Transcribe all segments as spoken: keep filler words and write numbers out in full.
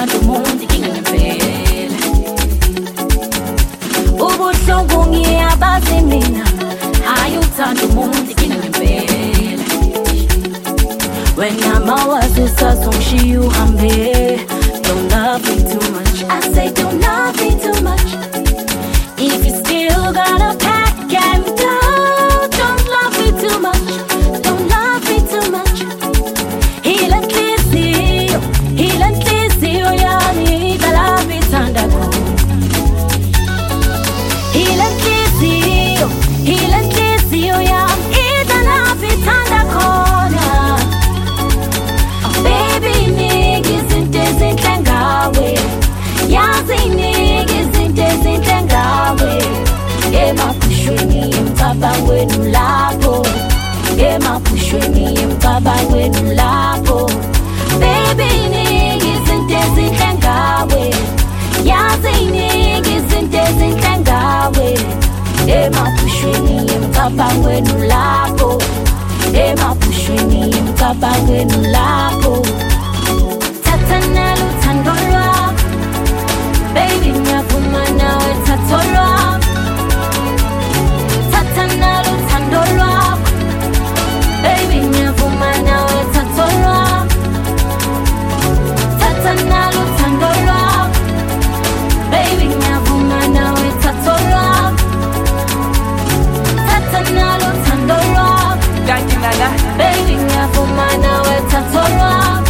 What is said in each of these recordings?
uthanda umuntu inkinga ngempela. Ubuhlungu ngiyabazi mina, hayi uthanda umuntu inkinga ngempela. Wena mawazisa songishiya uhambe, don't love me too much. I say don't love me too much. If you still gotta pack and go, don't love me too much. Don't love me too much. Hila nhliziyo, hila nhliziyo yami, idlala ithanda khona. Hila nhliziyo, hila nhliziyo yami, idlala ithanda khona. Oh baby, nigga izinto ezinhle ngawe, yazi nigga izinto ezinhle ngawe. Emapushweni emcabangweni lapho, emapushweni emcabangweni lapho. Baby nigga izinto ezinhle ngawe, yazi nigga izinto ezinhle ngawe. Emapushweni emcabangweni lapho, emapushweni emcabangweni lapho. Thatha uthando lwakho, baby ngiyavuma nawe thatha lwakho. Thatha uthando lwakho, baby ngiyavuma nawe thatha lwakho. Thatha uthando lwakho, baby ngiyavuma nawe thatha lwakho. Thatha uthando lwakho, baby ngiyavuma nawe thatha lwakho.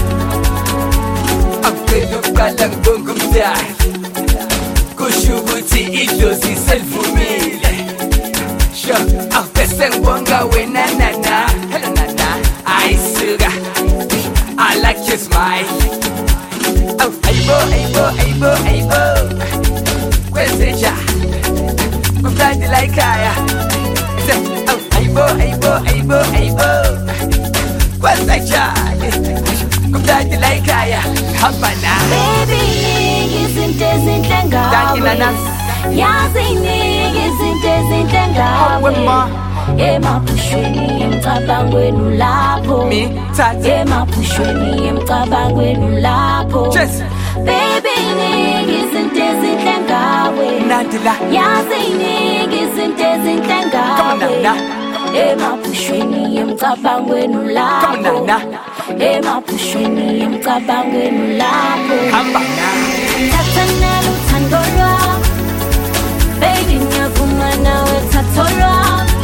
Akuqala ngibongumdala, kusho ukuthi idlozi selivumile. Sho, awubese ngibonga wena nana, hello nana, ayisuka, I like your smile. Oh, ayibo, ayibo, ayibo, ayibo, kwenzenja, kumnandi la ekhaya. Oh, ayibo, ayibo, ayibo, ayibo, kwenzenja, kumnandi la ekhaya, hamba na. Baby nigga izinto ezinhle ngawe, yazi nigga izinto ezinhle ngawe. Emapushweni emcabangweni lapho, emapushweni emcabangweni lapho. Baby nigga izinto ezinhle ngawe, yazi nigga izinto ezinhle ngawe. Emapushweni emcabangweni lapho, emapushweni emcabangweni lapho. Thatha uthando lwakho, baby ngiyavuma nawe thatha lwakho.